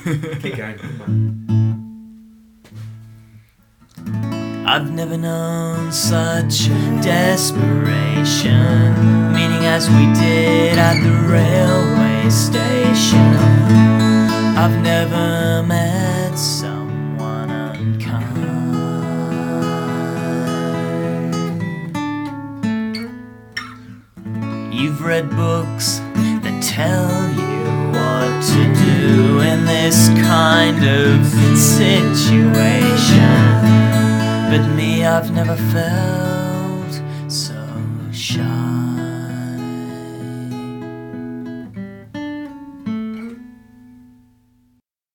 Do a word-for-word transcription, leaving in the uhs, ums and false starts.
Keep going. Come on. I've never known such desperation, meeting as we did at the railway station. I've never met someone unkind. You've read books that tell you what to do in this kind of situation, but me, I've never felt so shy.